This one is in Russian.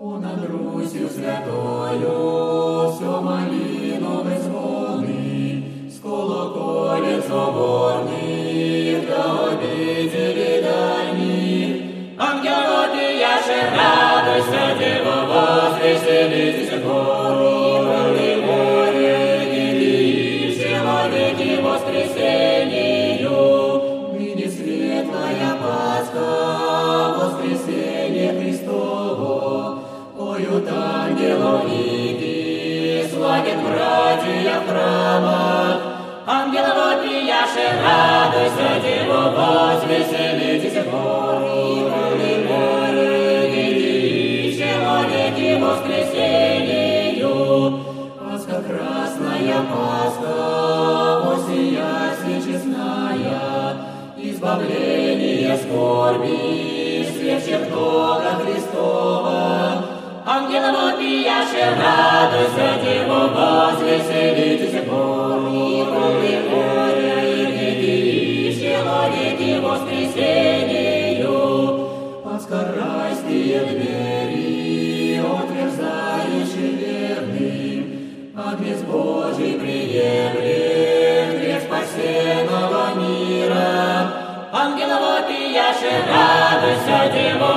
Над Русью святою все малину безволны, с колоколец соборных до обители дальних. Ангелов пияше, радуйся, Дева, возвеселитесь, горы, горе, и человеки воскресению. Ныне светлая Пасха, воскресенье Христово, поют ангелов лики, славят братья в храмах. Ангелов вопияше, радуйся, Дева, возвеселитесь, горы, горе, и человеки воскресению. Пасха красная, Пасха, осия всечестная, избавление скорби, свет чертога Христова. Ангелов вопияше, радуйся, Дева, возвеселитесь, горы, горе, и человеки воскресению. Пасха райские двери отверзающие верным, Агнец Божий приемлет грех спасенного мира. Ангелов вопияше, радуйся, Дева,